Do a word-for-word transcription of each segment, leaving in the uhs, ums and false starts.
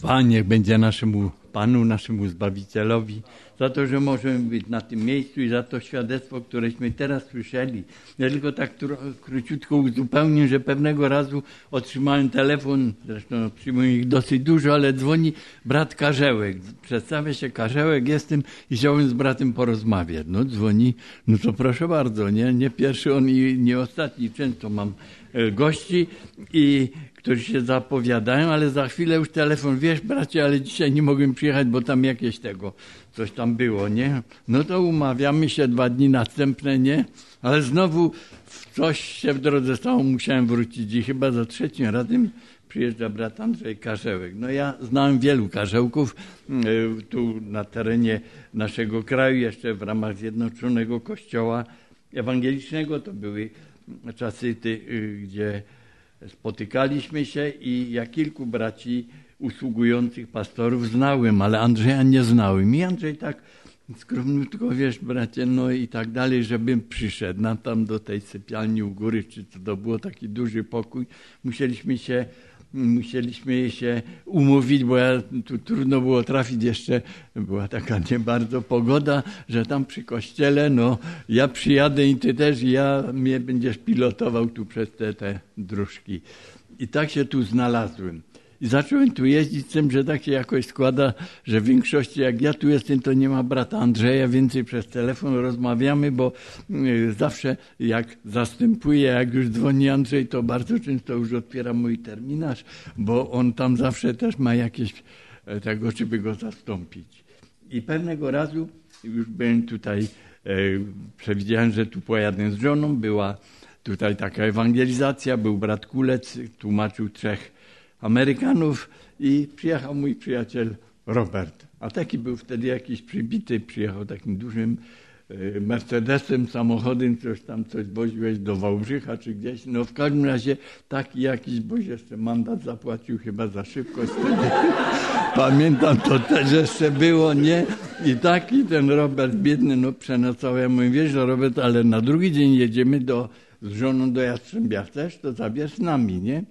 Chwała niech będzie naszemu Panu, naszemu Zbawicielowi, za to, że możemy być na tym miejscu i za to świadectwo, któreśmy teraz słyszeli. Ja tylko tak króciutko uzupełnię, że pewnego razu otrzymałem telefon, zresztą przyjmuję ich dosyć dużo, ale dzwoni brat Karzełek. Przedstawia się Karzełek, jestem i chciałbym z bratem porozmawiać. No dzwoni, no to proszę bardzo, nie, nie pierwszy on i nie ostatni. Często mam gości, i którzy się zapowiadają, ale za chwilę już telefon, wiesz bracie, ale dzisiaj nie mogłem przyjechać, bo tam jakieś tego, coś tam było, nie? No to umawiamy się dwa dni następne, nie? Ale znowu coś się w drodze stało, musiałem wrócić i chyba za trzecim razem przyjeżdża brat Andrzej Karzełek. No ja znałem wielu Karzełków tu na terenie naszego kraju, jeszcze w ramach Zjednoczonego Kościoła Ewangelicznego. To były czasy, gdzie spotykaliśmy się i ja kilku braci usługujących pastorów znałem, ale Andrzeja nie znałem. I Andrzej tak skromniutko, wiesz bracie, no i tak dalej, żebym przyszedł na tam do tej sypialni u góry, czy to, to było taki duży pokój. Musieliśmy się Musieliśmy się umówić, bo ja, tu trudno było trafić, jeszcze była taka nie bardzo pogoda, że tam przy kościele, no ja przyjadę i ty też, i ja mnie będziesz pilotował tu przez te, te dróżki. I tak się tu znalazłem. I zacząłem tu jeździć z tym, że tak się jakoś składa, że w większości jak ja tu jestem, to nie ma brata Andrzeja, więcej przez telefon rozmawiamy, bo zawsze jak zastępuję, jak już dzwoni Andrzej, to bardzo często już otwiera mój terminarz, bo on tam zawsze też ma jakieś tego, żeby go zastąpić. I pewnego razu już byłem tutaj, przewidziałem, że tu pojadę z żoną, była tutaj taka ewangelizacja, był brat Kulec, tłumaczył trzech Amerykanów i przyjechał mój przyjaciel Robert. A taki był wtedy jakiś przybity, przyjechał takim dużym Mercedesem, samochodem, coś tam coś woziłeś do Wałbrzycha czy gdzieś. No w każdym razie taki jakiś, bo jeszcze mandat zapłacił chyba za szybkość wtedy. Pamiętam, to też jeszcze było, nie? I taki ten Robert biedny, no przenocował. Ja mówię, wiesz, Robert, ale na drugi dzień jedziemy do, z żoną do Jastrzębia. Chcesz, to zabierz z nami, nie?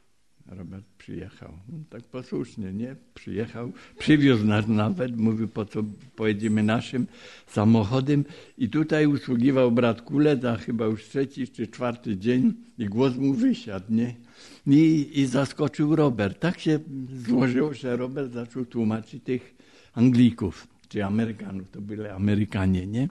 Robert przyjechał. No, tak posłusznie, nie? Przyjechał, przywiózł nas nawet, mówił, po co pojedziemy naszym samochodem. I tutaj usługiwał brat Kulec, a chyba już trzeci czy czwarty dzień i głos mu wysiadł, nie? I, i zaskoczył Robert. Tak się złożyło, że Robert zaczął tłumaczyć tych Anglików, czy Amerykanów, to byli Amerykanie, nie?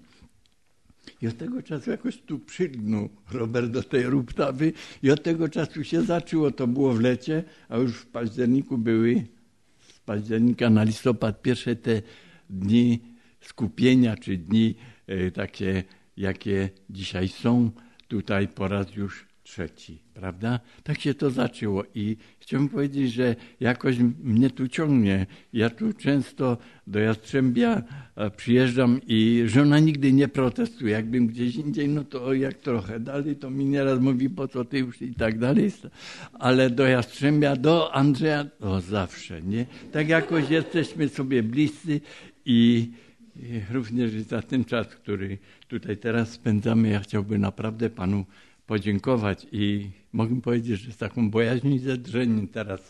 I od tego czasu jakoś tu przylgnął Robert do tej Ruptawy i od tego czasu się zaczęło. To było w lecie, a już w październiku były, z października na listopad, pierwsze te dni skupienia, czy dni e, takie, jakie dzisiaj są, tutaj po raz już trzeci, prawda? Tak się to zaczęło i chciałbym powiedzieć, że jakoś mnie tu ciągnie. Ja tu często do Jastrzębia przyjeżdżam i żona nigdy nie protestuje. Jakbym gdzieś indziej, no to jak trochę dalej, to mi nieraz mówi, po co ty już i tak dalej. Ale do Jastrzębia, do Andrzeja, to zawsze, nie? Tak jakoś jesteśmy sobie bliscy i i również za ten czas, który tutaj teraz spędzamy, ja chciałbym naprawdę Panu podziękować i mogę powiedzieć, że z taką bojaźnią i zadrżeniem teraz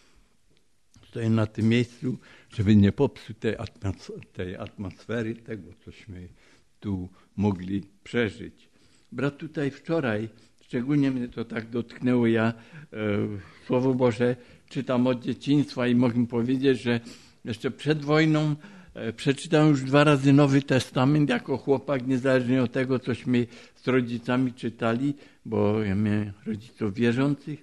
stoję na tym miejscu, żeby nie popsuć tej, atmos- tej atmosfery, tego, cośmy tu mogli przeżyć. Brat tutaj wczoraj, szczególnie mnie to tak dotknęło, ja e, Słowo Boże czytam od dzieciństwa i mogę powiedzieć, że jeszcze przed wojną przeczytałem już dwa razy Nowy Testament jako chłopak, niezależnie od tego, cośmy z rodzicami czytali, bo ja miałem rodziców wierzących.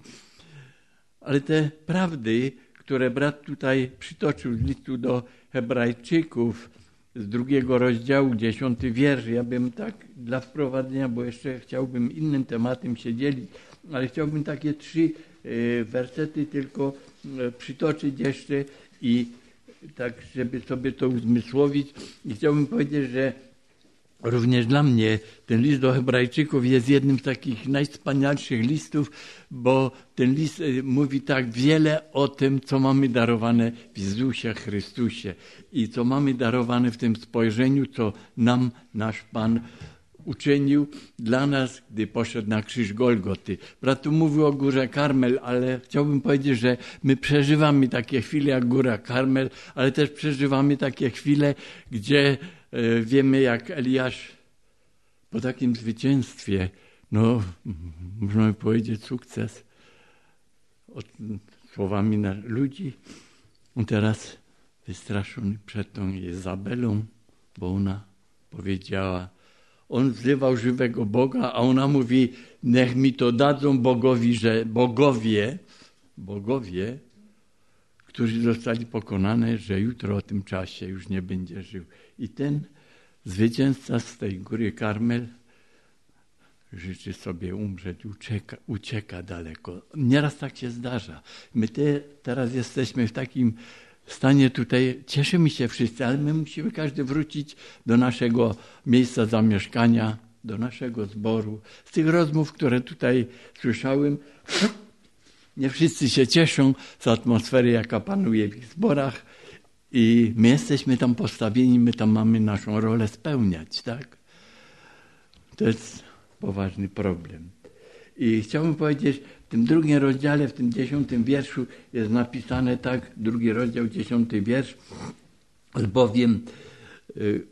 Ale te prawdy, które brat tutaj przytoczył z listu do Hebrajczyków z drugiego rozdziału, dziesiąty wiersz, ja bym tak dla wprowadzenia, bo jeszcze chciałbym innym tematem się dzielić, ale chciałbym takie trzy wersety tylko przytoczyć jeszcze i tak, żeby sobie to uzmysłowić. I chciałbym powiedzieć, że również dla mnie ten list do Hebrajczyków jest jednym z takich najwspanialszych listów, bo ten list mówi tak wiele o tym, co mamy darowane w Jezusie Chrystusie i co mamy darowane w tym spojrzeniu, co nam nasz Pan uczynił dla nas, gdy poszedł na krzyż Golgoty. Brat tu mówił o Górze Karmel, ale chciałbym powiedzieć, że my przeżywamy takie chwile jak Góra Karmel, ale też przeżywamy takie chwile, gdzie e, wiemy, jak Eliasz po takim zwycięstwie, no można powiedzieć sukces, od, słowami na ludzi, on teraz wystraszony przed tą Jezabelą, bo ona powiedziała, on wzywał żywego Boga, a ona mówi, niech mi to dadzą bogowi, że bogowie, bogowie, którzy zostali pokonani, że jutro o tym czasie już nie będzie żył. I ten zwycięzca z tej góry Karmel życzy sobie umrzeć, ucieka, ucieka daleko. Nieraz tak się zdarza. My te, teraz jesteśmy w takim stanie tutaj, cieszymy się wszyscy, ale my musimy każdy wrócić do naszego miejsca zamieszkania, do naszego zboru. Z tych rozmów, które tutaj słyszałem, nie wszyscy się cieszą z atmosfery, jaka panuje w ich zborach i my jesteśmy tam postawieni, my tam mamy naszą rolę spełniać, tak? To jest poważny problem. I chciałbym powiedzieć, w tym drugim rozdziale, w tym dziesiątym wierszu jest napisane tak, drugi rozdział, dziesiąty wiersz, albowiem y,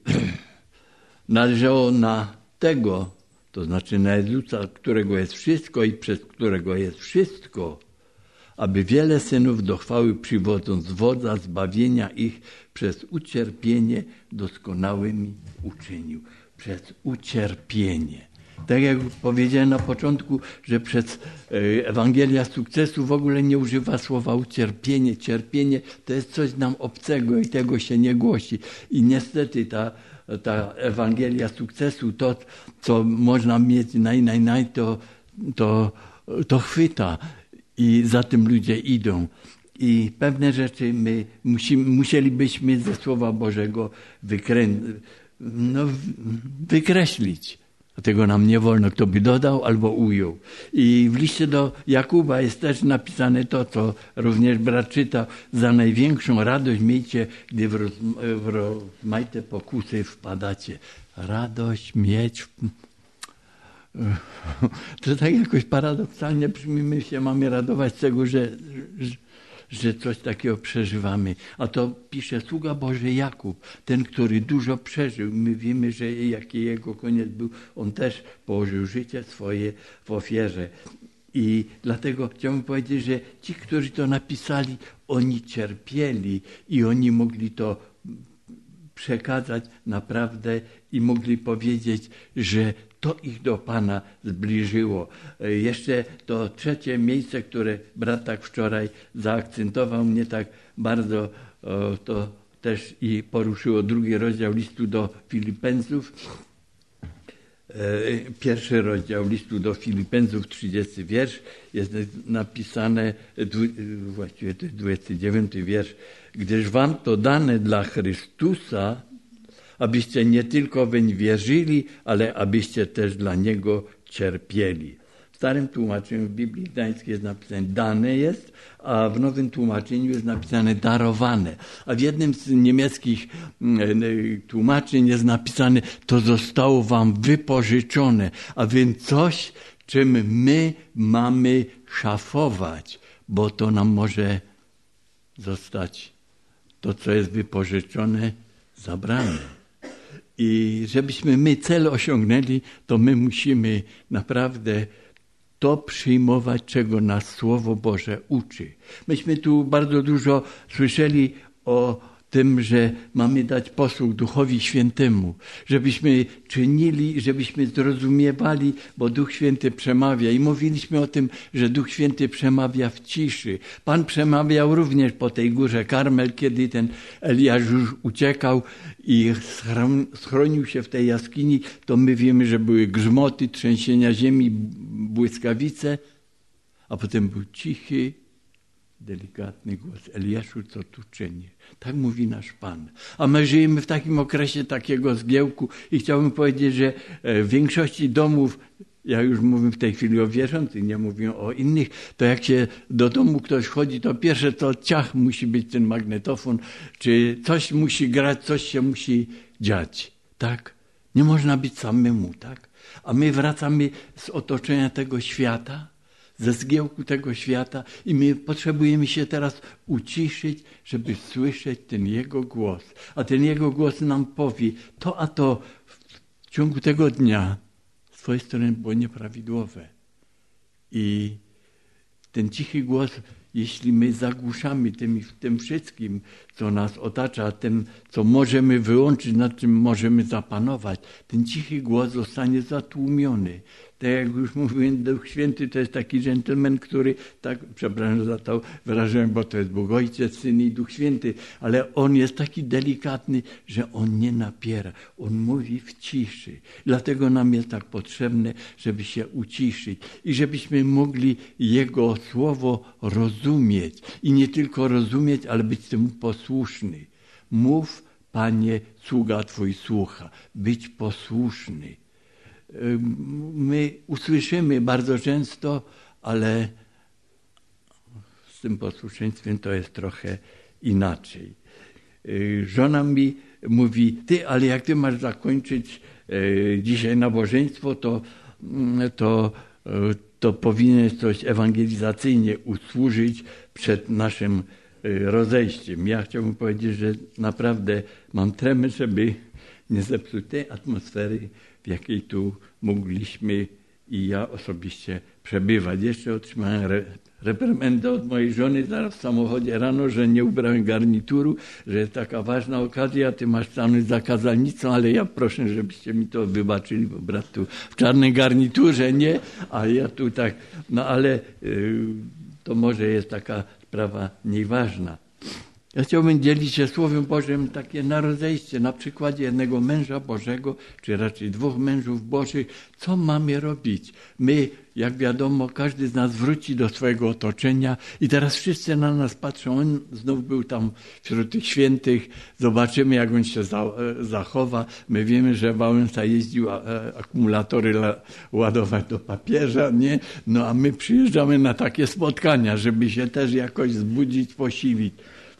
należało na tego, to znaczy na Jezusa, którego jest wszystko i przez którego jest wszystko, aby wiele synów do chwały przywodząc wodza zbawienia ich przez ucierpienie doskonałymi uczynił. Przez ucierpienie. Tak jak powiedziałem na początku, że przez Ewangelia sukcesu w ogóle nie używa słowa ucierpienie. Cierpienie to jest coś nam obcego i tego się nie głosi. I niestety ta, ta Ewangelia sukcesu, to co można mieć naj, naj, naj, to, to, to chwyta i za tym ludzie idą. I pewne rzeczy my musimy, musielibyśmy ze Słowa Bożego wykrę, no, wykreślić. Tego nam nie wolno, kto by dodał albo ujął. I w liście do Jakuba jest też napisane to, co również brat czytał. Za największą radość miejcie, gdy w, roz, w rozmaite pokusy wpadacie. Radość mieć. To tak jakoś paradoksalnie brzmi, się mamy radować z tego, że, że że coś takiego przeżywamy. A to pisze sługa Boży Jakub, ten, który dużo przeżył. My wiemy, że jaki jego koniec był. On też położył życie swoje w ofierze. I dlatego chciałbym powiedzieć, że ci, którzy to napisali, oni cierpieli i oni mogli to przekazać naprawdę i mogli powiedzieć, że to ich do Pana zbliżyło. Jeszcze to trzecie miejsce, które brat tak wczoraj zaakcentował mnie tak bardzo, to też i poruszyło drugi rozdział listu do Filipensów. Pierwszy rozdział listu do Filipensów, trzydziesty wiersz, jest napisane, właściwie to jest dwudziesty dziewiąty wiersz, gdyż wam to dane dla Chrystusa, abyście nie tylko weń wierzyli, ale abyście też dla Niego cierpieli. W starym tłumaczeniu w Biblii Gdańskiej jest napisane dane jest, a w nowym tłumaczeniu jest napisane darowane. A w jednym z niemieckich tłumaczeń jest napisane to zostało wam wypożyczone, a więc coś, czym my mamy szafować, bo to nam może zostać to, co jest wypożyczone, zabrane. I żebyśmy my cel osiągnęli, to my musimy naprawdę to przyjmować, czego nas Słowo Boże uczy. Myśmy tu bardzo dużo słyszeli o tym, że mamy dać posłuch Duchowi Świętemu, żebyśmy czynili, żebyśmy zrozumiewali, bo Duch Święty przemawia. I mówiliśmy o tym, że Duch Święty przemawia w ciszy. Pan przemawiał również po tej górze Karmel, kiedy ten Eliasz już uciekał i schronił się w tej jaskini, to my wiemy, że były grzmoty, trzęsienia ziemi, błyskawice, a potem był cichy, delikatny głos. Eliaszu, co tu czynisz? Tak mówi nasz Pan. A my żyjemy w takim okresie takiego zgiełku i chciałbym powiedzieć, że w większości domów, ja już mówię w tej chwili o wierzących, nie mówię o innych, to jak się do domu ktoś wchodzi, to pierwsze to ciach musi być ten magnetofon, czy coś musi grać, coś się musi dziać. Tak? Nie można być samemu, tak? A my wracamy z otoczenia tego świata, ze zgiełku tego świata i my potrzebujemy się teraz uciszyć, żeby słyszeć ten Jego głos. A ten Jego głos nam powie, to a to w ciągu tego dnia z twojej strony było nieprawidłowe. I ten cichy głos, jeśli my zagłuszamy tym, tym wszystkim, co nas otacza, tym, co możemy wyłączyć, nad czym możemy zapanować, ten cichy głos zostanie zatłumiony. Tak jak już mówiłem, Duch Święty to jest taki dżentelmen, który, tak, przepraszam za to wyrażenie, bo to jest Bóg Ojciec, Syn i Duch Święty, ale On jest taki delikatny, że On nie napiera. On mówi w ciszy. Dlatego nam jest tak potrzebne, żeby się uciszyć i żebyśmy mogli Jego Słowo rozumieć. I nie tylko rozumieć, ale być temu posłuszny. Mów, Panie, sługa Twój słucha. Być posłuszny. My usłyszymy bardzo często, ale z tym posłuszeństwem to jest trochę inaczej. Żona mi mówi, ty, ale jak ty masz zakończyć dzisiaj nabożeństwo, to, to, to powinieneś coś ewangelizacyjnie usłużyć przed naszym rozejściem. Ja chciałbym powiedzieć, że naprawdę mam tremę, żeby nie zepsuć tej atmosfery, w jakiej tu mogliśmy i ja osobiście przebywać. Jeszcze otrzymałem re, reprymendę od mojej żony zaraz w samochodzie rano, że nie ubrałem garnituru, że jest taka ważna okazja, ty masz stanąć za kazalnicą, ale ja proszę, żebyście mi to wybaczyli, bo brat tu w czarnej garniturze, nie? A ja tu tak, no ale yy, to może jest taka sprawa nieważna. Ja chciałbym dzielić się Słowem Bożym takie na rozejście, na przykładzie jednego męża Bożego, czy raczej dwóch mężów Bożych, co mamy robić. My, jak wiadomo, każdy z nas wróci do swojego otoczenia i teraz wszyscy na nas patrzą. On znów był tam wśród tych świętych, zobaczymy, jak on się za, zachowa. My wiemy, że Wałęsa jeździł a, a, akumulatory la, ładować do papieża, nie? No a my przyjeżdżamy na takie spotkania, żeby się też jakoś zbudzić, posilić.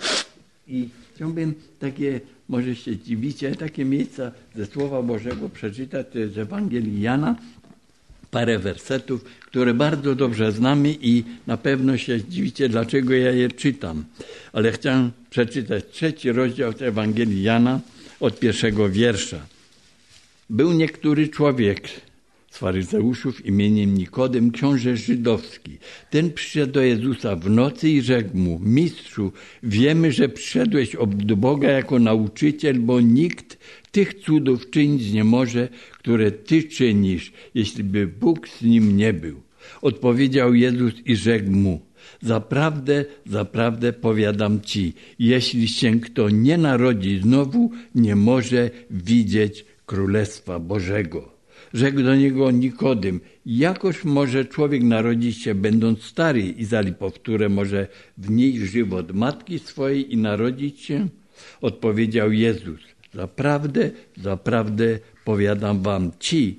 I chciałbym takie, może się dziwicie, takie miejsca ze Słowa Bożego przeczytać, to jest z Ewangelii Jana, parę wersetów, które bardzo dobrze znamy i na pewno się zdziwicie, dlaczego ja je czytam. Ale chciałem przeczytać trzeci rozdział z Ewangelii Jana od pierwszego wiersza. Był niektóry człowiek z faryzeuszów imieniem Nikodem, książę żydowski. Ten przyszedł do Jezusa w nocy i rzekł mu, mistrzu, wiemy, że przyszedłeś od Boga jako nauczyciel, bo nikt tych cudów czynić nie może, które ty czynisz, jeśli by Bóg z nim nie był. Odpowiedział Jezus i rzekł mu, zaprawdę, zaprawdę powiadam ci, jeśli się kto nie narodzi znowu, nie może widzieć Królestwa Bożego. Rzekł do niego Nikodem, jakoż może człowiek narodzić się będąc stary i zali powtórę może wnieść żywot matki swojej i narodzić się? Odpowiedział Jezus, zaprawdę, zaprawdę powiadam wam ci,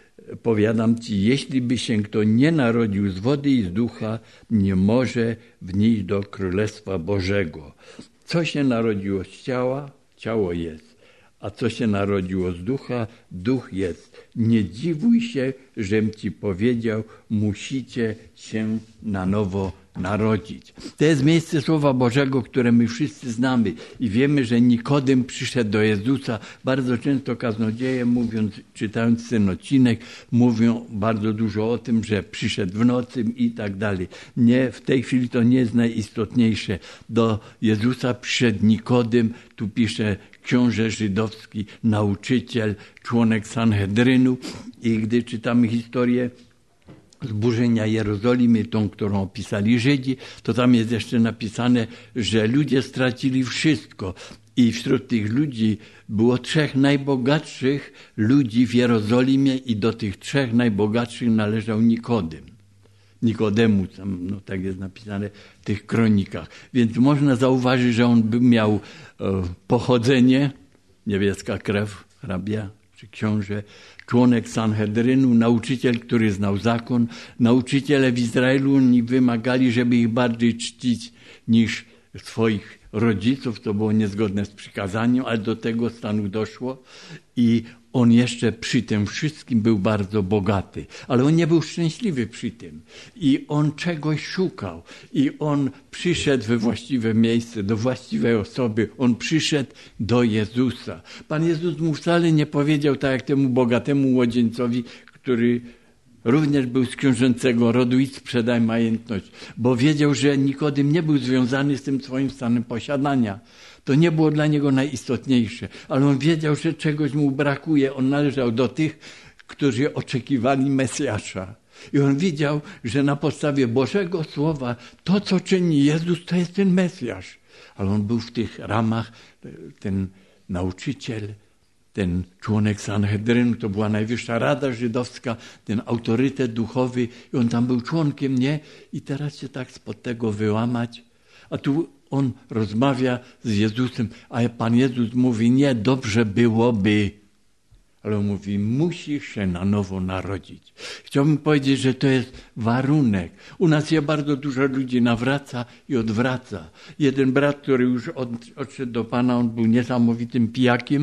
powiadam ci, jeśli by się kto nie narodził z wody i z ducha, nie może wnieść do Królestwa Bożego. Co się narodziło z ciała? Ciało jest. A co się narodziło z ducha? Duch jest. Nie dziwuj się, żem ci powiedział, musicie się na nowo narodzić. To jest miejsce Słowa Bożego, które my wszyscy znamy i wiemy, że Nikodem przyszedł do Jezusa. Bardzo często kaznodzieje, mówiąc, czytając ten odcinek, mówią bardzo dużo o tym, że przyszedł w nocy i tak dalej. Nie, w tej chwili to nie jest najistotniejsze. Do Jezusa przyszedł Nikodem, tu pisze książę żydowski, nauczyciel, członek Sanhedrynu i gdy czytamy historię zburzenia Jerozolimy, tą, którą opisali Żydzi, to tam jest jeszcze napisane, że ludzie stracili wszystko. I wśród tych ludzi było trzech najbogatszych ludzi w Jerozolimie i do tych trzech najbogatszych należał Nikodem. Nikodemu, tam, no tak jest napisane w tych kronikach. Więc można zauważyć, że on by miał e, pochodzenie, niebieska krew, hrabia czy książę, członek Sanhedrynu, nauczyciel, który znał zakon. Nauczyciele w Izraelu nie wymagali, żeby ich bardziej czcić niż swoich rodziców, to było niezgodne z przykazaniem, ale do tego stanu doszło i on jeszcze przy tym wszystkim był bardzo bogaty, ale on nie był szczęśliwy przy tym i on czegoś szukał i on przyszedł we właściwe miejsce, do właściwej osoby, on przyszedł do Jezusa. Pan Jezus mu wcale nie powiedział tak jak temu bogatemu młodzieńcowi, który również był z książęcego rodu, idź sprzedaj majątność, bo wiedział, że Nikodem nie był związany z tym swoim stanem posiadania. To nie było dla niego najistotniejsze, ale on wiedział, że czegoś mu brakuje. On należał do tych, którzy oczekiwali Mesjasza. I on widział, że na podstawie Bożego Słowa to, co czyni Jezus, to jest ten Mesjasz. Ale on był w tych ramach, ten nauczyciel, ten członek Sanhedrynu, to była najwyższa rada żydowska, ten autorytet duchowy i on tam był członkiem, nie? I teraz się tak spod tego wyłamać. A tu on rozmawia z Jezusem, a Pan Jezus mówi, nie, dobrze byłoby. Ale on mówi, musisz się na nowo narodzić. Chciałbym powiedzieć, że to jest warunek. U nas się bardzo dużo ludzi nawraca i odwraca. Jeden brat, który już od, odszedł do Pana, on był niesamowitym pijakiem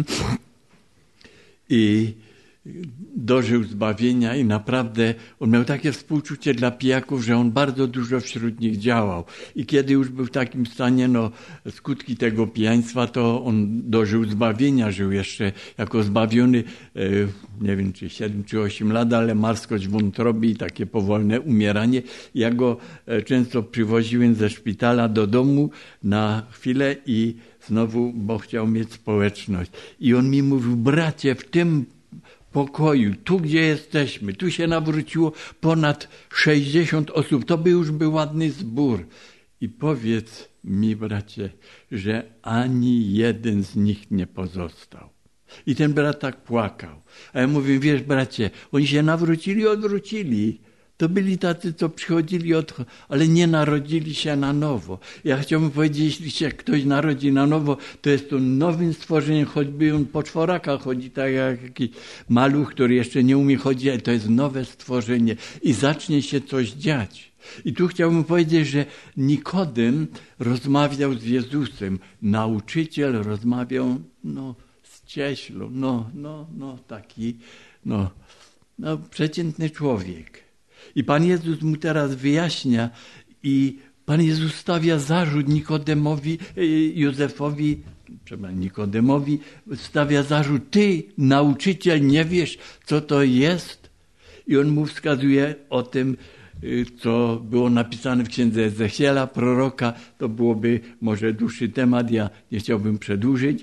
i dożył zbawienia i naprawdę on miał takie współczucie dla pijaków, że on bardzo dużo wśród nich działał. I kiedy już był w takim stanie, no skutki tego pijaństwa, to on dożył zbawienia, żył jeszcze jako zbawiony, nie wiem czy siedem czy osiem lat, ale marskość wątroby i takie powolne umieranie. Ja go często przywoziłem ze szpitala do domu na chwilę i znowu, bo chciał mieć społeczność. I on mi mówił, bracie, w tym pokoju, tu gdzie jesteśmy, tu się nawróciło ponad sześćdziesiąt osób, to by już był ładny zbór. I powiedz mi, bracie, że ani jeden z nich nie pozostał. I ten brat tak płakał. A ja mówię, wiesz bracie, oni się nawrócili i odwrócili. To byli tacy, co przychodzili, od, ale nie narodzili się na nowo. Ja chciałbym powiedzieć, jeśli się ktoś narodzi na nowo, to jest to nowym stworzeniem, choćby on po czworakach chodzi, tak jak jakiś maluch, który jeszcze nie umie chodzić, ale to jest nowe stworzenie i zacznie się coś dziać. I tu chciałbym powiedzieć, że Nikodem rozmawiał z Jezusem, nauczyciel rozmawiał no, z cieślą, no, no, no, taki no, no, przeciętny człowiek. I Pan Jezus mu teraz wyjaśnia i Pan Jezus stawia zarzut Nikodemowi, Józefowi, przepraszam, Nikodemowi, stawia zarzut, ty, nauczyciel, nie wiesz, co to jest? I on mu wskazuje o tym, co było napisane w księdze Ezechiela, proroka. To byłoby może dłuższy temat, ja nie chciałbym przedłużyć.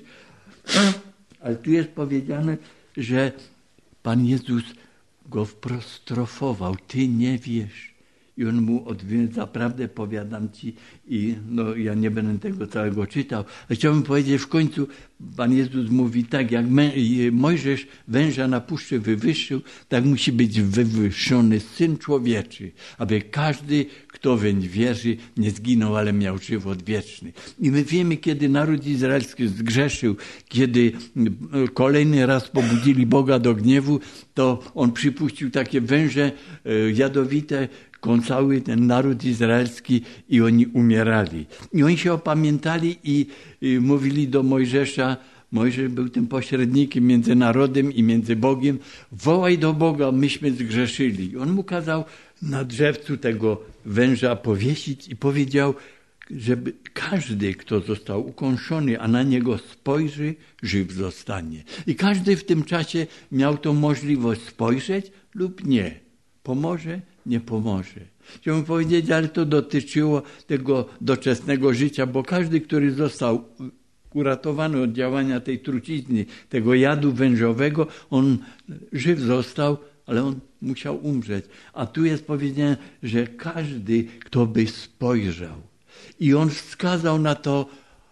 Ale tu jest powiedziane, że Pan Jezus go wprost strofował, ty nie wiesz. I on mu odwiedził, zaprawdę powiadam ci, i no ja nie będę tego całego czytał, ale chciałbym powiedzieć, w końcu Pan Jezus mówi tak, jak Mojżesz węża na puszczy wywyższył, tak musi być wywyższony Syn Człowieczy, aby każdy, kto weń wierzy, nie zginął, ale miał żywot wieczny. I my wiemy, kiedy naród izraelski zgrzeszył, kiedy kolejny raz pobudzili Boga do gniewu, to on przypuścił takie węże jadowite, kąsały ten naród izraelski i oni umierali. I oni się opamiętali i, i mówili do Mojżesza, Mojżesz był tym pośrednikiem między narodem i między Bogiem, wołaj do Boga, myśmy zgrzeszyli. I on mu kazał na drzewcu tego węża powiesić i powiedział, żeby każdy, kto został ukąszony, a na niego spojrzy, żyw zostanie. I każdy w tym czasie miał tą możliwość spojrzeć lub nie. Pomoże, nie pomoże. Chciałbym powiedzieć, ale to dotyczyło tego doczesnego życia, bo każdy, który został uratowany od działania tej trucizny, tego jadu wężowego, on żyw został, ale on musiał umrzeć. A tu jest powiedziane, że każdy, kto by spojrzał. I on wskazał na to,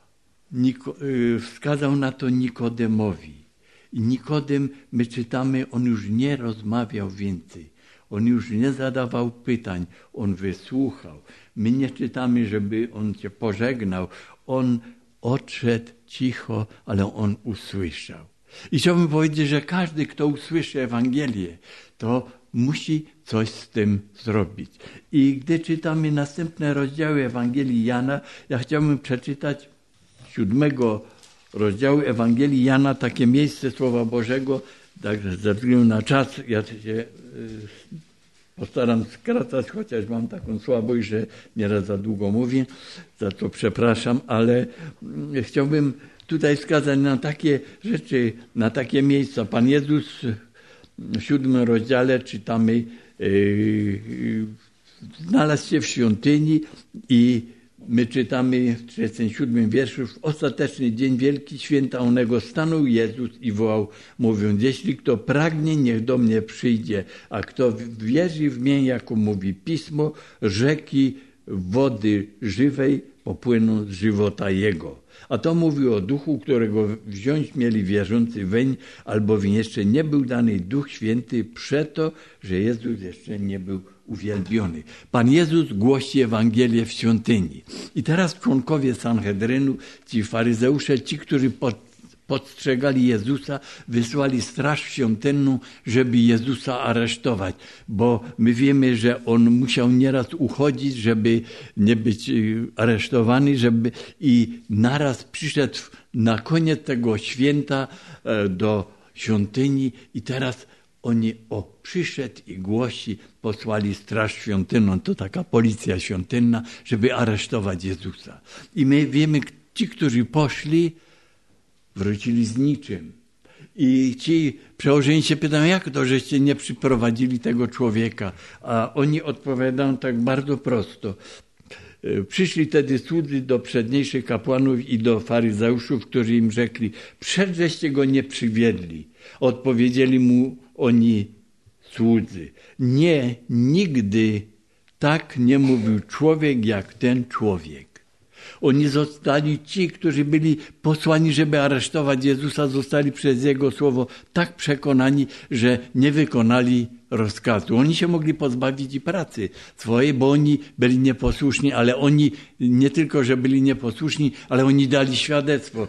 wskazał na to Nikodemowi. I Nikodem, my czytamy, on już nie rozmawiał więcej. On już nie zadawał pytań, on wysłuchał. My nie czytamy, żeby on cię pożegnał. On odszedł cicho, ale on usłyszał. I chciałbym powiedzieć, że każdy, kto usłyszy Ewangelię, to musi coś z tym zrobić. I gdy czytamy następne rozdziały Ewangelii Jana, ja chciałbym przeczytać siódmego rozdziału Ewangelii Jana, takie miejsce Słowa Bożego, także ze względu na czas ja się y, postaram skracać, chociaż mam taką słabość, że nieraz za długo mówię, za to przepraszam, ale y, chciałbym tutaj wskazać na takie rzeczy, na takie miejsca. Pan Jezus w siódmym rozdziale czytamy, yy, znalazł się w świątyni i my czytamy w trzydziestym siódmym wierszu: w ostateczny dzień wielki święta onego stanął Jezus i wołał, mówiąc: jeśli kto pragnie, niech do mnie przyjdzie, a kto wierzy w mnie, jako mówi Pismo, rzeki wody żywej popłyną z żywota jego. A to mówi o duchu, którego wziąć mieli wierzący weń, albowiem jeszcze nie był dany Duch Święty, przeto, że Jezus jeszcze nie był uwielbiony. Pan Jezus głosi Ewangelię w świątyni. I teraz członkowie Sanhedrynu, ci faryzeusze, ci, którzy pod podstrzegali Jezusa, wysłali straż świątynną, żeby Jezusa aresztować, bo my wiemy, że On musiał nieraz uchodzić, żeby nie być aresztowany, żeby i naraz przyszedł na koniec tego święta do świątyni i teraz oni, o, przyszedł i głosi, posłali straż świątynną, to taka policja świątynna, żeby aresztować Jezusa. I my wiemy, ci, którzy poszli, wrócili z niczym. I ci przełożeni się pytają, jak to, żeście nie przyprowadzili tego człowieka? A oni odpowiadają tak bardzo prosto. Przyszli wtedy słudzy do przedniejszych kapłanów i do faryzeuszów, którzy im rzekli, przedżeście go nie przywiedli. Odpowiedzieli mu oni słudzy, nie, nigdy tak nie mówił człowiek jak ten człowiek. Oni zostali, ci, którzy byli posłani, żeby aresztować Jezusa, zostali przez Jego słowo tak przekonani, że nie wykonali rozkazu. Oni się mogli pozbawić i pracy swojej, bo oni byli nieposłuszni, ale oni nie tylko, że byli nieposłuszni, ale oni dali świadectwo.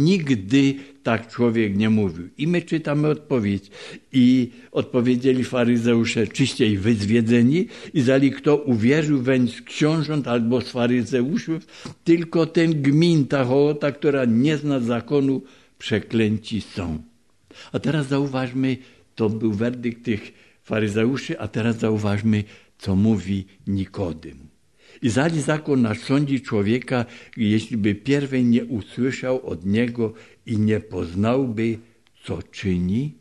Nigdy tak człowiek nie mówił. I my czytamy odpowiedź. I odpowiedzieli faryzeusze, czyściej wy zwiedzeni, i zali kto uwierzył weń z książąt albo z faryzeuszów, tylko ten gmin, ta hołota, która nie zna zakonu, przeklęci są. A teraz zauważmy, to był werdykt tych faryzeuszy, a teraz zauważmy, co mówi Nikodem. I zali zakon nasz sądzi człowieka, jeśli by pierwej nie usłyszał od niego i nie poznałby, co czyni.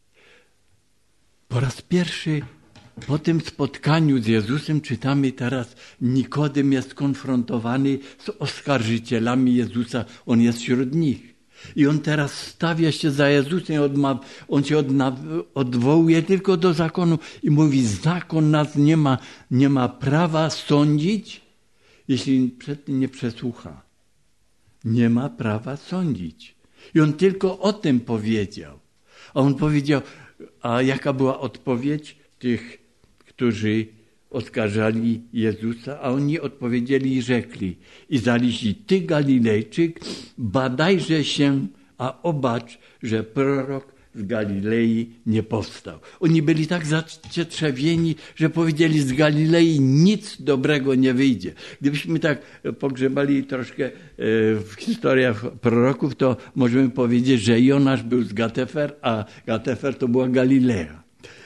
Po raz pierwszy po tym spotkaniu z Jezusem czytamy teraz, Nikodem jest konfrontowany z oskarżycielami Jezusa. On jest wśród nich. I on teraz stawia się za Jezusem, on się odwołuje tylko do zakonu i mówi, zakon nas nie ma, nie ma prawa sądzić, jeśli przed tym nie przesłucha. Nie ma prawa sądzić. I on tylko o tym powiedział. A on powiedział, a jaka była odpowiedź tych, którzy oskarżali Jezusa, a oni odpowiedzieli i rzekli, i zaliści, ty Galilejczyk, badajże się, a obacz, że prorok z Galilei nie powstał. Oni byli tak zacietrzewieni, że powiedzieli, z Galilei nic dobrego nie wyjdzie. Gdybyśmy tak pogrzebali troszkę w historiach proroków, to możemy powiedzieć, że Jonasz był z Gatefer, a Gatefer to była Galilea.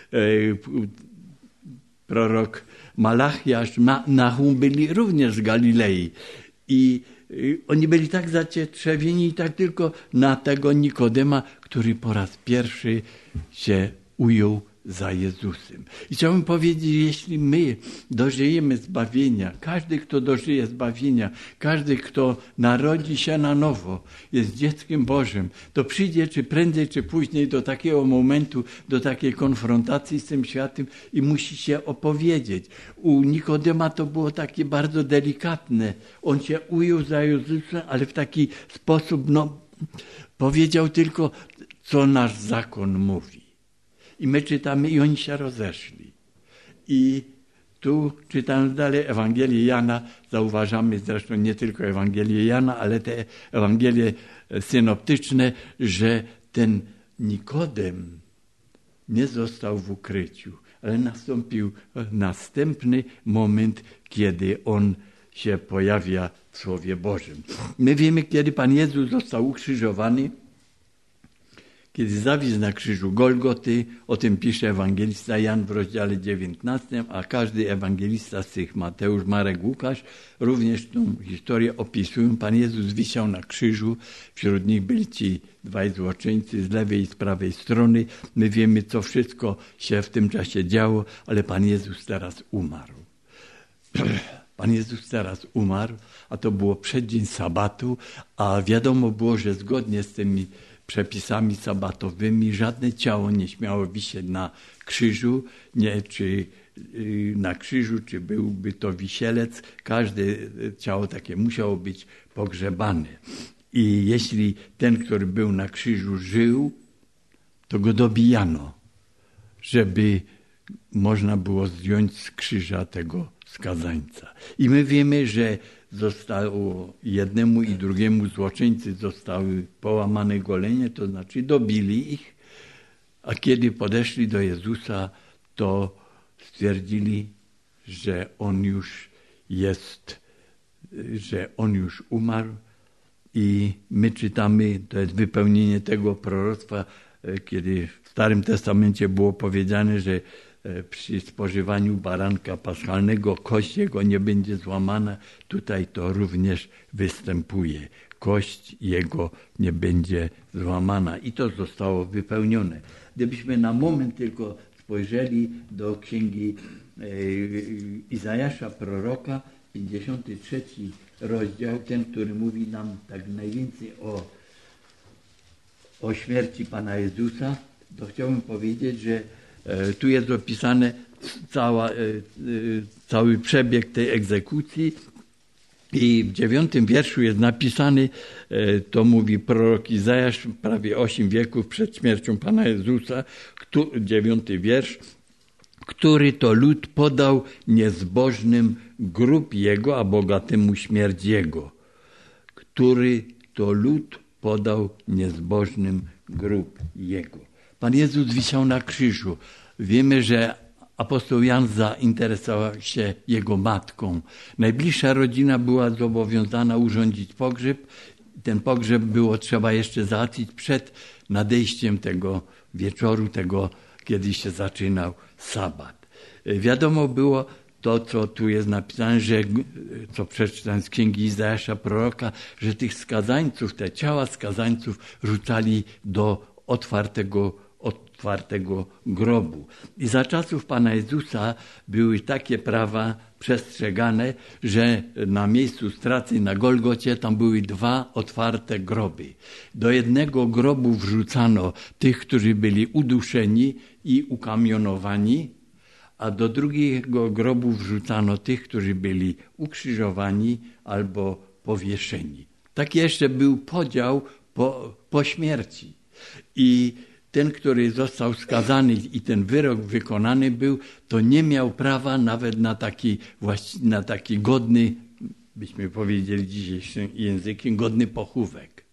Prorok Malachiasz, Nahum byli również z Galilei. I oni byli tak zacietrzewieni i tak tylko na tego Nikodema, który po raz pierwszy się ujął za Jezusem. I chciałbym powiedzieć, jeśli my dożyjemy zbawienia, każdy, kto dożyje zbawienia, każdy, kto narodzi się na nowo, jest dzieckiem Bożym, to przyjdzie czy prędzej, czy później do takiego momentu, do takiej konfrontacji z tym światem i musi się opowiedzieć. U Nikodema to było takie bardzo delikatne. On się ujął za Jezusem, ale w taki sposób, no, powiedział tylko, co nasz zakon mówi. I my czytamy, i oni się rozeszli. I tu czytając dalej Ewangelię Jana, zauważamy zresztą nie tylko Ewangelię Jana, ale te Ewangelie synoptyczne, że ten Nikodem nie został w ukryciu. ale nastąpił następny moment, kiedy On się pojawia w Słowie Bożym. My wiemy, kiedy Pan Jezus został ukrzyżowany, kiedy zawisł na krzyżu Golgoty, o tym pisze ewangelista Jan w rozdziale dziewiętnastym, a każdy ewangelista z tych, Mateusz, Marek, Łukasz, również tą historię opisują. Pan Jezus wisiał na krzyżu, wśród nich byli ci dwaj złoczyńcy z lewej i z prawej strony. My wiemy, co wszystko się w tym czasie działo, ale Pan Jezus teraz umarł. Pan Jezus teraz umarł, a to było przeddzień sabatu, a wiadomo było, że zgodnie z tymi przepisami sabatowymi żadne ciało nie śmiało wisieć na krzyżu, nie, czy na krzyżu, czy byłby to wisielec. Każde ciało takie musiało być pogrzebane. I jeśli ten, który był na krzyżu, żył, to go dobijano, żeby można było zdjąć z krzyża tego skazańca. I my wiemy, że zostało jednemu i drugiemu złoczyńcy zostały połamane golenie, to znaczy dobili ich, a kiedy podeszli do Jezusa, to stwierdzili, że On już jest, że On już umarł i my czytamy, to jest wypełnienie tego proroctwa, kiedy w Starym Testamencie było powiedziane, że przy spożywaniu baranka paschalnego kość jego nie będzie złamana. Tutaj to również występuje. Kość jego nie będzie złamana. I to zostało wypełnione. Gdybyśmy na moment tylko spojrzeli do księgi Izajasza proroka, pięćdziesiąty trzeci rozdział, ten, który mówi nam tak najwięcej o, o śmierci Pana Jezusa, to chciałbym powiedzieć, że tu jest opisane cała, cały przebieg tej egzekucji i w dziewiątym wierszu jest napisany, to mówi prorok Izajasz, prawie osiem wieków przed śmiercią Pana Jezusa, dziewiąty wiersz, który to lud podał niezbożnym grób jego, a bogatemu śmierć jego. Który to lud podał niezbożnym grób jego. Pan Jezus wisiał na krzyżu. Wiemy, że apostoł Jan zainteresował się jego matką. Najbliższa rodzina była zobowiązana urządzić pogrzeb. Ten pogrzeb było trzeba jeszcze załatwić przed nadejściem tego wieczoru, tego, kiedy się zaczynał sabat. Wiadomo było to, co tu jest napisane, że, co przeczytałem z księgi Izajasza proroka, że tych skazańców, te ciała skazańców rzucali do otwartego otwartego grobu. I za czasów Pana Jezusa były takie prawa przestrzegane, że na miejscu straty na Golgocie tam były dwa otwarte groby. Do jednego grobu wrzucano tych, którzy byli uduszeni i ukamionowani, a do drugiego grobu wrzucano tych, którzy byli ukrzyżowani albo powieszeni. Tak jeszcze był podział po, po śmierci. I ten, który został skazany i ten wyrok wykonany był, to nie miał prawa nawet na taki, na taki godny, byśmy powiedzieli dzisiejszym językiem, godny pochówek.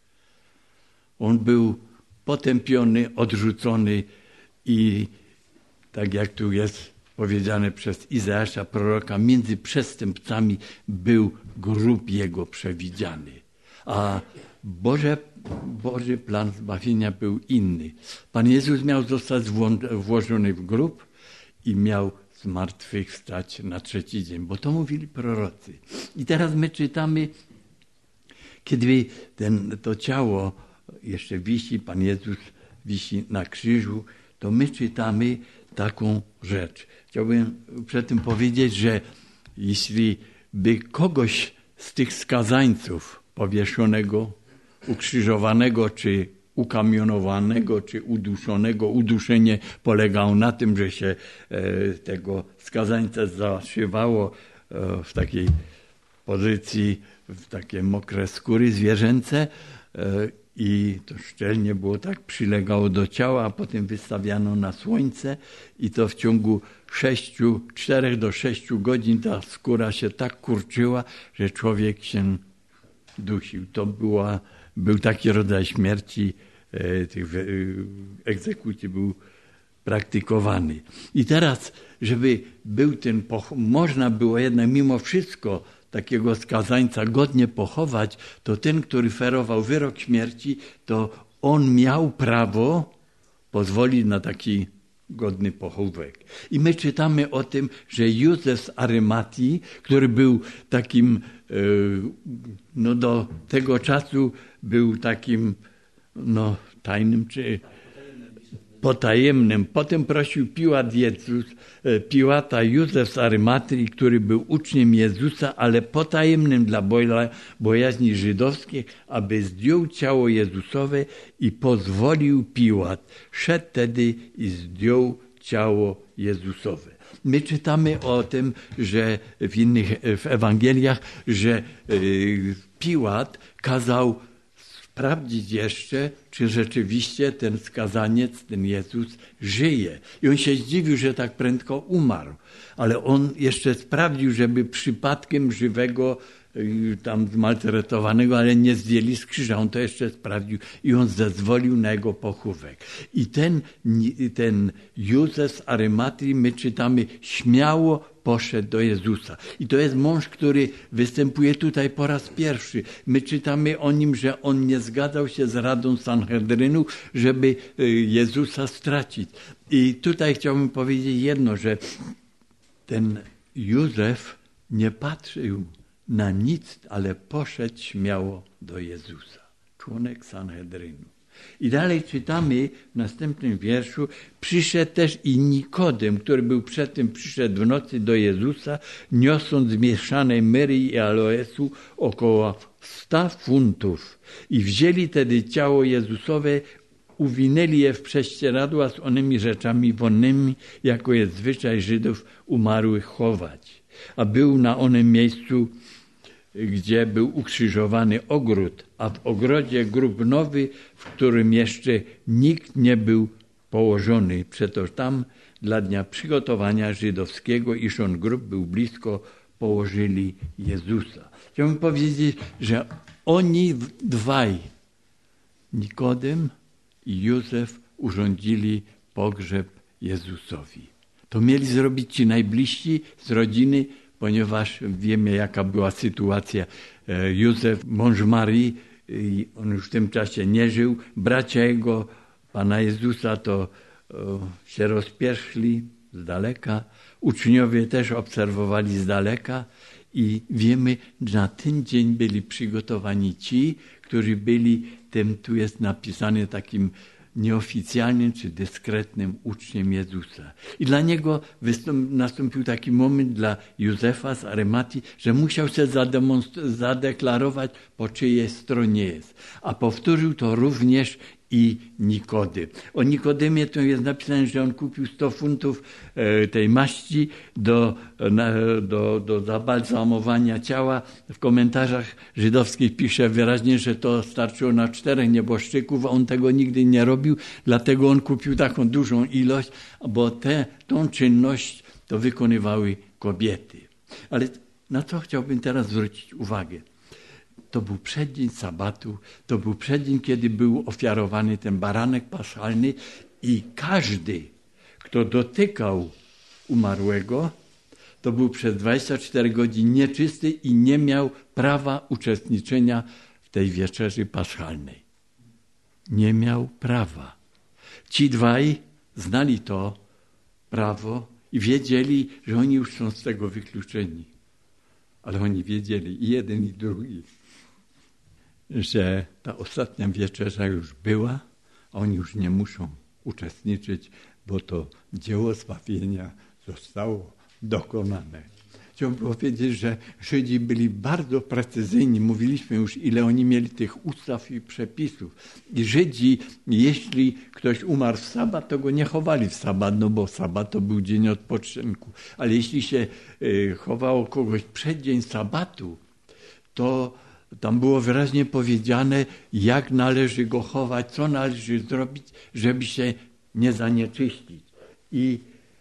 On był potępiony, odrzucony i tak jak tu jest powiedziane przez Izajasza proroka, między przestępcami był grób jego przewidziany. A Boże, Boży plan zbawienia był inny. Pan Jezus miał zostać włożony w grób i miał zmartwychwstać na trzeci dzień, bo to mówili prorocy. I teraz my czytamy, kiedy ten, to ciało jeszcze wisi, Pan Jezus wisi na krzyżu, to my czytamy taką rzecz. Chciałbym przy tym powiedzieć, że jeśli by kogoś z tych skazańców powieszonego, ukrzyżowanego, czy ukamionowanego, czy uduszonego, uduszenie polegało na tym, że się e, tego skazańca zaszywało e, w takiej pozycji, w takie mokre skóry zwierzęce e, i to szczelnie było tak, przylegało do ciała, a potem wystawiano na słońce i to w ciągu sześciu, czterech do sześciu godzin ta skóra się tak kurczyła, że człowiek się dusił. To była, był taki rodzaj śmierci, e, tych e, egzekucji był praktykowany. I teraz, żeby był ten, można było jednak mimo wszystko takiego skazańca godnie pochować, to ten, który ferował wyrok śmierci, to on miał prawo pozwolić na taki godny pochówek. I my czytamy o tym, że Józef z Arymatii, który był takim, no do tego czasu był takim, no tajnym czy potajemnym. Potem prosił Piłat Jezus, Piłata Józef z Arymatii, który był uczniem Jezusa, ale potajemnym dla bojaźni żydowskiej, aby zdjął ciało Jezusowe i pozwolił Piłat. Szedł tedy i zdjął ciało Jezusowe. My czytamy o tym, że w innych w Ewangeliach, że Piłat kazał sprawdzić jeszcze, czy rzeczywiście ten skazaniec, ten Jezus żyje. I on się zdziwił, że tak prędko umarł. Ale on jeszcze sprawdził, żeby przypadkiem żywego, tam zmaltretowanego, ale nie zdjęli z krzyża. On to jeszcze sprawdził i on zezwolił na jego pochówek. I ten, ten Józef z Arymatii, my czytamy, śmiało poszedł do Jezusa. I to jest mąż, który występuje tutaj po raz pierwszy. My czytamy o nim, że on nie zgadzał się z radą Sanhedrynu, żeby Jezusa stracić. I tutaj chciałbym powiedzieć jedno, że ten Józef nie patrzył na nic, ale poszedł śmiało do Jezusa. Członek Sanhedrynu. I dalej czytamy w następnym wierszu, przyszedł też i Nikodem, który był przedtem, przyszedł w nocy do Jezusa, niosąc zmieszanej myry i aloesu około sta funtów. I wzięli tedy ciało Jezusowe, uwinęli je w prześcieradła z onymi rzeczami wonnymi, jako jest zwyczaj Żydów umarłych chować. A był na onym miejscu, gdzie był ukrzyżowany ogród, a w ogrodzie grób nowy, w którym jeszcze nikt nie był położony. Przeto tam dla dnia przygotowania żydowskiego, iż on grób był blisko, położyli Jezusa. Chciałbym powiedzieć, że oni dwaj, Nikodem i Józef, urządzili pogrzeb Jezusowi. To mieli zrobić ci najbliżsi z rodziny, ponieważ wiemy, jaka była sytuacja. Józef, mąż Marii, on już w tym czasie nie żył. Bracia jego, Pana Jezusa, to się rozpierzchli z daleka. Uczniowie też obserwowali z daleka i wiemy, że na ten dzień byli przygotowani ci, którzy byli, tym tu jest napisane takim nieoficjalnym czy dyskretnym uczniem Jezusa. I dla niego wystąp, nastąpił taki moment dla Józefa z Arymatii, że musiał się zadeklarować, po czyjej stronie jest. A powtórzył to również i Nikodem. O Nikodemie to jest napisane, że on kupił sto funtów tej maści do, do, do zabalsamowania ciała. W komentarzach żydowskich pisze wyraźnie, że to starczyło na czterech nieboszczyków, a on tego nigdy nie robił, dlatego on kupił taką dużą ilość, bo tę tą czynność to wykonywały kobiety. Ale na co chciałbym teraz zwrócić uwagę? To był przeddzień sabatu, to był przeddzień, kiedy był ofiarowany ten baranek paschalny i każdy, kto dotykał umarłego, to był przez dwadzieścia cztery godziny nieczysty i nie miał prawa uczestniczenia w tej wieczerzy paschalnej. Nie miał prawa. Ci dwaj znali to prawo i wiedzieli, że oni już są z tego wykluczeni. Ale oni wiedzieli, i jeden, i drugi, że ta ostatnia wieczerza już była, a oni już nie muszą uczestniczyć, bo to dzieło zbawienia zostało dokonane. Chciałbym powiedzieć, że Żydzi byli bardzo precyzyjni. Mówiliśmy już, ile oni mieli tych ustaw i przepisów. I Żydzi, jeśli ktoś umarł w sabat, to go nie chowali w sabat, no bo sabat to był dzień odpoczynku. Ale jeśli się chowało kogoś przed dzień sabatu, to tam było wyraźnie powiedziane, jak należy go chować, co należy zrobić, żeby się nie zanieczyścić. I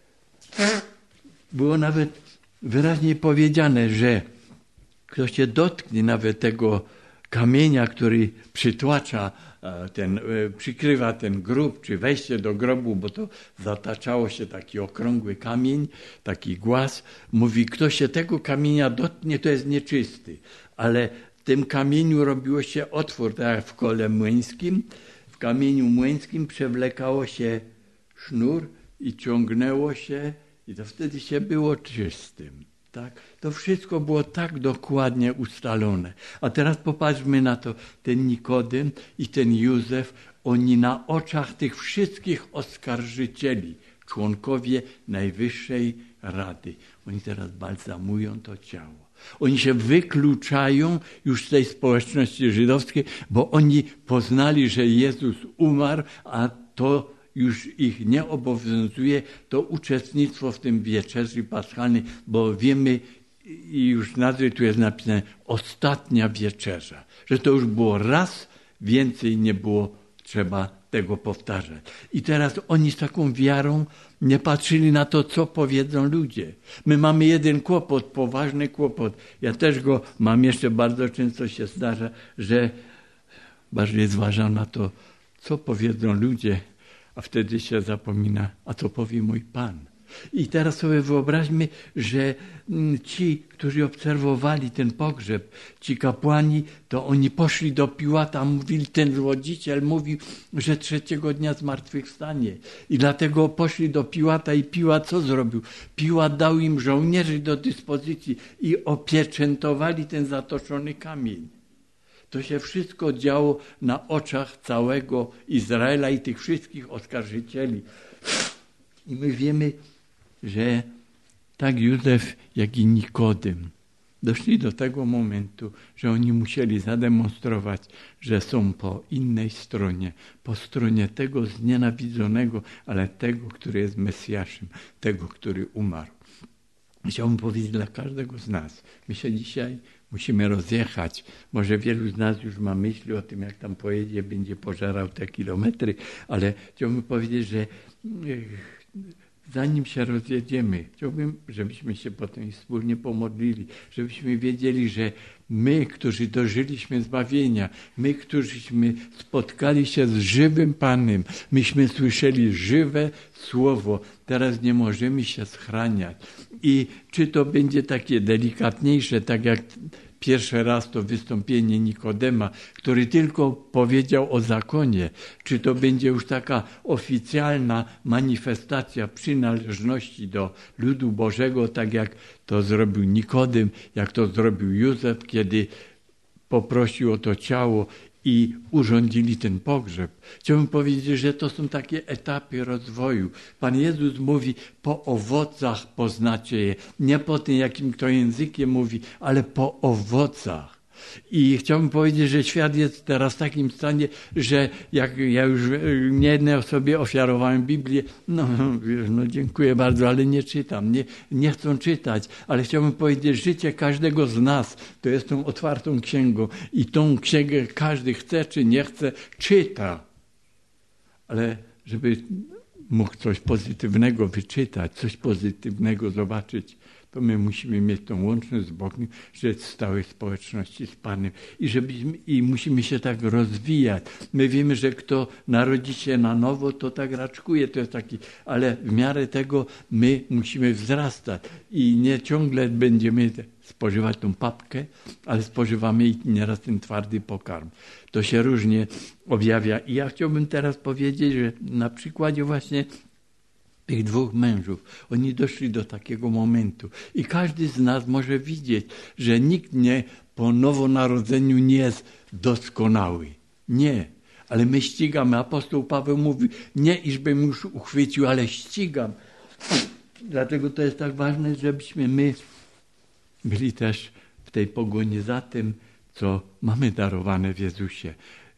było nawet wyraźnie powiedziane, że kto się dotknie nawet tego, kamienia, który przytłacza ten, przykrywa ten grób, czy wejście do grobu, bo to zataczało się taki okrągły kamień, taki głaz. Mówi, kto się tego kamienia dotknie, to jest nieczysty. Ale w tym kamieniu robiło się otwór, tak jak w kole młyńskim. W kamieniu młyńskim przewlekało się sznur i ciągnęło się i to wtedy się było czystym. Tak? To wszystko było tak dokładnie ustalone. A teraz popatrzmy na to, ten Nikodem i ten Józef, oni na oczach tych wszystkich oskarżycieli, członkowie Najwyższej Rady, oni teraz balsamują to ciało. Oni się wykluczają już z tej społeczności żydowskiej, bo oni poznali, że Jezus umarł, a to już ich nie obowiązuje to uczestnictwo w tym wieczerzy paschalnej, bo wiemy i już nazwy tu jest napisane ostatnia wieczerza, że to już było raz, więcej nie było trzeba tego powtarzać. I teraz oni z taką wiarą nie patrzyli na to, co powiedzą ludzie. My mamy jeden kłopot, poważny kłopot. Ja też go mam jeszcze, bardzo często się zdarza, że bardziej zważam na to, co powiedzą ludzie, a wtedy się zapomina, a co powie mój Pan. I teraz sobie wyobraźmy, że ci, którzy obserwowali ten pogrzeb, ci kapłani, to oni poszli do Piłata, mówili, ten złodziciel mówił, że trzeciego dnia zmartwychwstanie. I dlatego poszli do Piłata i Piłat co zrobił? Piłat dał im żołnierzy do dyspozycji i opieczętowali ten zatoczony kamień. To się wszystko działo na oczach całego Izraela i tych wszystkich oskarżycieli. I my wiemy, że tak Józef, jak i Nikodem doszli do tego momentu, że oni musieli zademonstrować, że są po innej stronie, po stronie tego znienawidzonego, ale tego, który jest Mesjaszem, tego, który umarł. Chciałbym powiedzieć dla każdego z nas, my się dzisiaj musimy rozjechać. Może wielu z nas już ma myśli o tym, jak tam pojedzie, będzie pożerał te kilometry, ale chciałbym powiedzieć, że zanim się rozjedziemy, chciałbym, żebyśmy się potem wspólnie pomodlili, żebyśmy wiedzieli, że my, którzy dożyliśmy zbawienia, my, którzyśmy spotkali się z żywym Panem, myśmy słyszeli żywe słowo, teraz nie możemy się schraniać. I czy to będzie takie delikatniejsze, tak jak pierwszy raz to wystąpienie Nikodema, który tylko powiedział o zakonie, czy to będzie już taka oficjalna manifestacja przynależności do ludu Bożego, tak jak to zrobił Nikodem, jak to zrobił Józef, kiedy poprosił o to ciało i urządzili ten pogrzeb. Chciałbym powiedzieć, że to są takie etapy rozwoju. Pan Jezus mówi, po owocach poznacie je. Nie po tym, jakim kto językiem mówi, ale po owocach. I chciałbym powiedzieć, że świat jest teraz w takim stanie, że jak ja już niejednej osobie ofiarowałem Biblię, no, no dziękuję bardzo, ale nie czytam, nie, nie chcą czytać, ale chciałbym powiedzieć, że życie każdego z nas to jest tą otwartą księgą i tą księgę każdy chce czy nie chce, czyta. Ale żeby mógł coś pozytywnego wyczytać, coś pozytywnego zobaczyć, to my musimy mieć tą łączność z Bogiem, żyć w stałej społeczności z Panem i, żebyśmy, i musimy się tak rozwijać. My wiemy, że kto narodzi się na nowo, to tak raczkuje, to jest taki, ale w miarę tego my musimy wzrastać i nie ciągle będziemy spożywać tą papkę, ale spożywamy i nieraz ten twardy pokarm. To się różnie objawia i ja chciałbym teraz powiedzieć, że na przykładzie właśnie tych dwóch mężów, oni doszli do takiego momentu i każdy z nas może widzieć, że nikt nie po nowonarodzeniu nie jest doskonały. Nie, ale my ścigamy. Apostoł Paweł mówi, nie iżbym już uchwycił, ale ścigam. Dlatego to jest tak ważne, żebyśmy my byli też w tej pogoni za tym, co mamy darowane w Jezusie.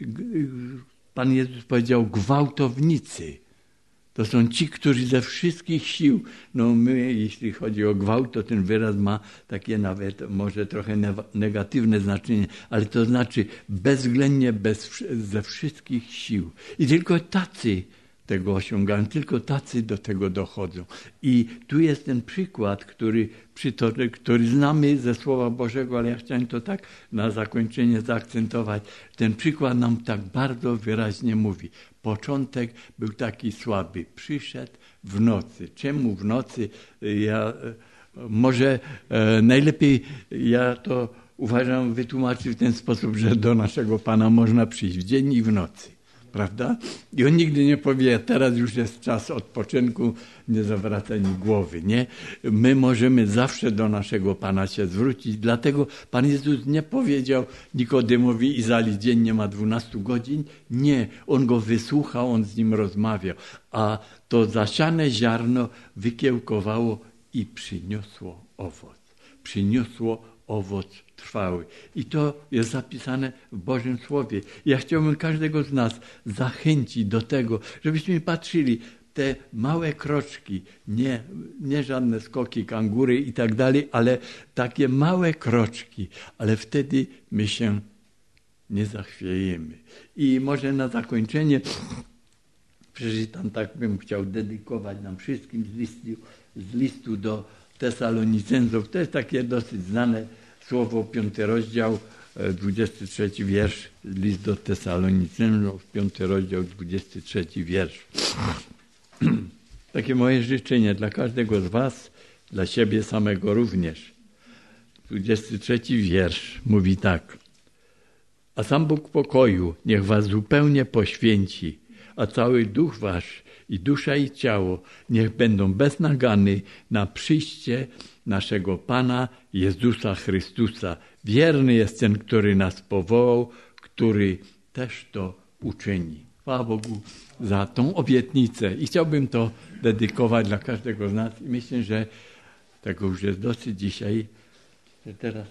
Pan Jezus powiedział, gwałtownicy. To są ci, którzy ze wszystkich sił, no my, jeśli chodzi o gwałt, to ten wyraz ma takie nawet może trochę negatywne znaczenie, ale to znaczy bezwzględnie bez, ze wszystkich sił. I tylko tacy tego osiągają, tylko tacy do tego dochodzą. I tu jest ten przykład, który, który znamy ze Słowa Bożego, ale ja chciałem to tak na zakończenie zaakcentować. Ten przykład nam tak bardzo wyraźnie mówi. Początek był taki słaby. Przyszedł w nocy. Czemu w nocy? Ja, może e, najlepiej ja to uważam wytłumaczyć w ten sposób, że do naszego Pana można przyjść w dzień i w nocy. Prawda? I on nigdy nie powie, teraz już jest czas odpoczynku, nie zawracaj mi głowy, nie? My możemy zawsze do naszego Pana się zwrócić, dlatego Pan Jezus nie powiedział Nikodemowi, Izali, dzień nie ma dwunastu godzin. Nie, on go wysłuchał, on z nim rozmawiał, a to zasiane ziarno wykiełkowało i przyniosło owoc. Przyniosło owoc trwały. I to jest zapisane w Bożym Słowie. Ja chciałbym każdego z nas zachęcić do tego, żebyśmy patrzyli te małe kroczki, nie, nie żadne skoki, kangury i tak dalej, ale takie małe kroczki, ale wtedy my się nie zachwiejemy. I może na zakończenie przeczytam, tak bym chciał dedykować nam wszystkim z listu, z listu do Tesalonicenów. To jest takie dosyć znane słowo, piąty rozdział, dwudziesty trzeci wiersz, list do Tesalonicenów, piąty rozdział, dwudziesty trzeci wiersz. Takie moje życzenie dla każdego z was, dla siebie samego również. dwudziesty trzeci wiersz mówi tak. A sam Bóg pokoju niech was zupełnie poświęci, a cały duch wasz i dusza i ciało niech będą bez nagany na przyjście naszego Pana Jezusa Chrystusa. Wierny jest ten, który nas powołał, który też to uczyni. Chwała Bogu za tą obietnicę i chciałbym to dedykować dla każdego z nas i myślę, że tego już jest dosyć dzisiaj, że teraz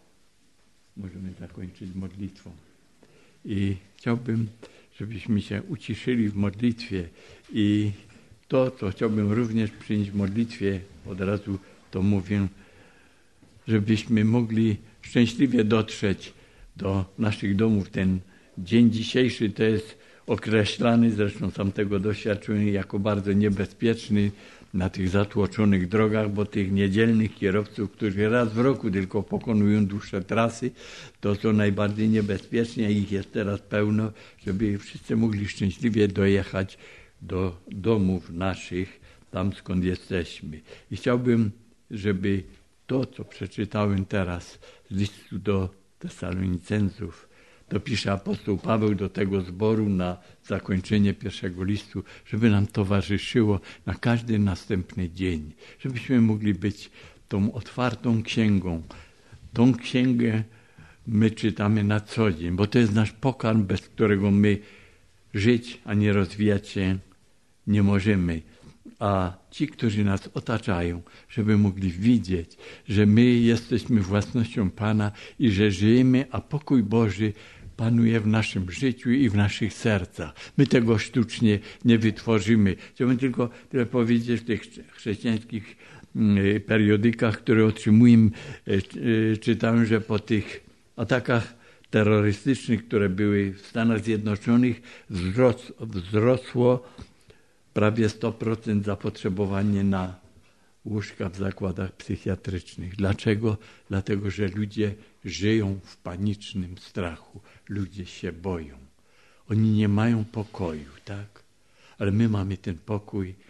możemy zakończyć modlitwą. I chciałbym, żebyśmy się uciszyli w modlitwie i to, co chciałbym również przyjąć w modlitwie, od razu to mówię, żebyśmy mogli szczęśliwie dotrzeć do naszych domów. Ten dzień dzisiejszy to jest określany, zresztą sam tego doświadczyłem, jako bardzo niebezpieczny na tych zatłoczonych drogach, bo tych niedzielnych kierowców, którzy raz w roku tylko pokonują dłuższe trasy, to są najbardziej niebezpieczni, a ich jest teraz pełno, żeby wszyscy mogli szczęśliwie dojechać do domów naszych, tam skąd jesteśmy. I chciałbym, żeby to, co przeczytałem teraz z listu do Tesalonicenów, to pisze apostoł Paweł do tego zboru na zakończenie pierwszego listu, żeby nam towarzyszyło na każdy następny dzień, żebyśmy mogli być tą otwartą księgą. Tą księgę my czytamy na co dzień, bo to jest nasz pokarm, bez którego my żyć ani rozwijać się nie możemy. A ci, którzy nas otaczają, żeby mogli widzieć, że my jesteśmy własnością Pana i że żyjemy, a pokój Boży panuje w naszym życiu i w naszych sercach. My tego sztucznie nie wytworzymy. Chciałbym tylko tyle powiedzieć w tych chrześcijańskich periodykach, które otrzymujemy, czytałem, że po tych atakach terrorystycznych, które były w Stanach Zjednoczonych, wzrosło prawie sto procent zapotrzebowanie na łóżka w zakładach psychiatrycznych. Dlaczego? Dlatego, że ludzie żyją w panicznym strachu. Ludzie się boją. Oni nie mają pokoju, tak? Ale my mamy ten pokój